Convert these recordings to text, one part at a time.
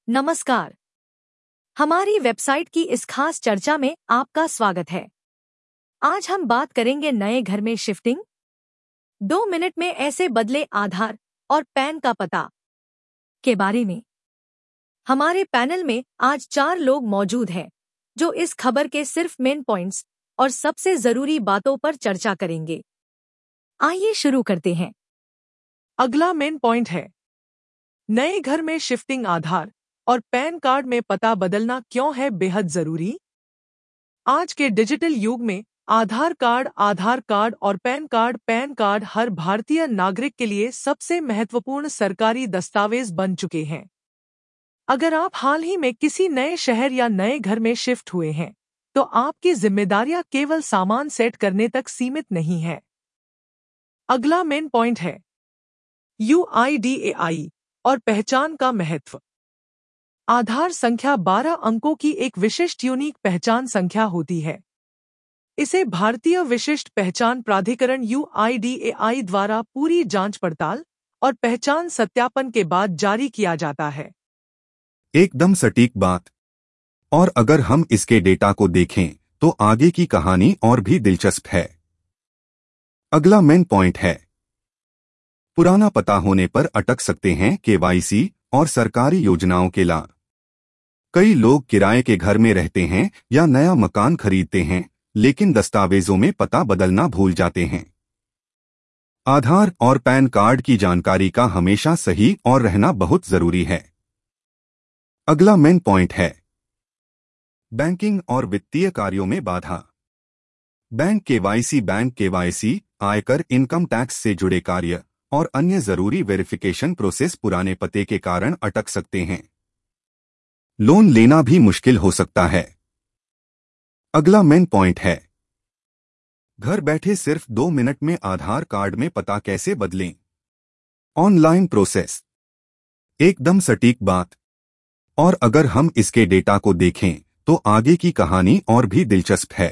नमस्कार। हमारी वेबसाइट की इस खास चर्चा में आपका स्वागत है। आज हम बात करेंगे नए घर में शिफ्टिंग। 2 मिनट में ऐसे बदले आधार और पैन का पता के बारे में। हमारे पैनल में आज 4 लोग मौजूद हैं जो इस खबर के सिर्फ मेन पॉइंट्स और सबसे जरूरी बातों पर चर्चा करेंगे। आइए शुरू करते हैं। अगला मेन पॉइंट है, नए घर में शिफ्टिंग आधार और पैन कार्ड में पता बदलना क्यों है बेहद जरूरी। आज के डिजिटल युग में आधार कार्ड और पैन कार्ड हर भारतीय नागरिक के लिए सबसे महत्वपूर्ण सरकारी दस्तावेज बन चुके हैं। अगर आप हाल ही में किसी नए शहर या नए घर में शिफ्ट हुए हैं, तो आपकी जिम्मेदारियां केवल सामान सेट करने तक सीमित नहीं है। अगला मेन पॉइंट है, UIDAI और पहचान का महत्व। आधार संख्या 12 अंकों की एक विशिष्ट यूनिक पहचान संख्या होती है। इसे भारतीय विशिष्ट पहचान प्राधिकरण UIDAI द्वारा पूरी जांच पड़ताल और पहचान सत्यापन के बाद जारी किया जाता है। एकदम सटीक बात। और अगर हम इसके डेटा को देखें तो आगे की कहानी और भी दिलचस्प है। अगला मेन पॉइंट है, पुराना पता होने पर अटक सकते हैं KYC और सरकारी योजनाओं के लाभ। कई लोग किराए के घर में रहते हैं या नया मकान खरीदते हैं, लेकिन दस्तावेजों में पता बदलना भूल जाते हैं। आधार और पैन कार्ड की जानकारी का हमेशा सही और रहना बहुत जरूरी है। अगला मेन पॉइंट है, बैंकिंग और वित्तीय कार्यों में बाधा। बैंक KYC, आयकर, इनकम टैक्स से जुड़े कार्य और अन्य जरूरी वेरिफिकेशन प्रोसेस पुराने पते के कारण अटक सकते हैं। लोन लेना भी मुश्किल हो सकता है। अगला मेन पॉइंट है, घर बैठे सिर्फ 2 मिनट में आधार कार्ड में पता कैसे बदलें। Online process. एकदम सटीक बात। और अगर हम इसके डेटा को देखें तो आगे की कहानी और भी दिलचस्प है।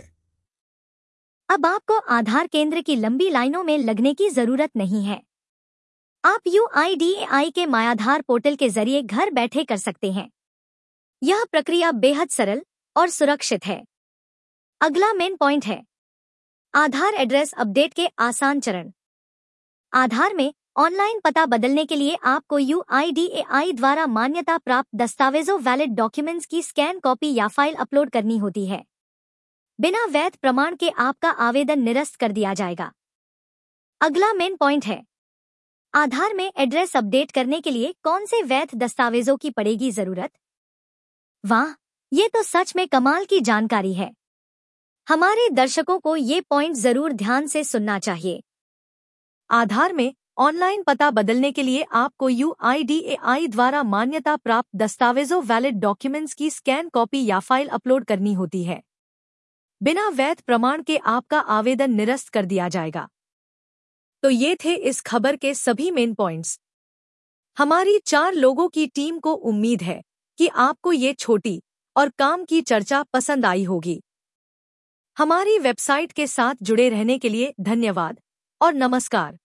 अब आपको आधार केंद्र की लंबी लाइनों में लगने की जरूरत नहीं है। आप UIDAI के मायाधार पोर्टल के जरिए घर बैठे कर सकते हैं। यह प्रक्रिया बेहद सरल और सुरक्षित है। अगला मेन पॉइंट है, आधार एड्रेस अपडेट के आसान चरण। आधार में ऑनलाइन पता बदलने के लिए आपको UIDAI द्वारा मान्यता प्राप्त दस्तावेजों वैलिड डॉक्यूमेंट्स की स्कैन कॉपी या फाइल अपलोड करनी होती है। बिना वैध प्रमाण के आपका आवेदन निरस्त कर दिया जाएगा। अगला मेन पॉइंट है, आधार में एड्रेस अपडेट करने के लिए कौन से वैध दस्तावेजों की पड़ेगी जरूरत। वाह, ये तो सच में कमाल की जानकारी है। हमारे दर्शकों को ये पॉइंट जरूर ध्यान से सुनना चाहिए। आधार में ऑनलाइन पता बदलने के लिए आपको UIDAI द्वारा मान्यता प्राप्त दस्तावेजों वैलिड डॉक्यूमेंट्स की स्कैन कॉपी या फाइल अपलोड करनी होती है। बिना वैध प्रमाण के आपका आवेदन निरस्त कर दिया जाएगा। तो ये थे इस खबर के सभी मेन पॉइंट्स। हमारी 4 लोगों की टीम को उम्मीद है कि आपको ये छोटी और काम की चर्चा पसंद आई होगी। हमारी वेबसाइट के साथ जुड़े रहने के लिए धन्यवाद और नमस्कार।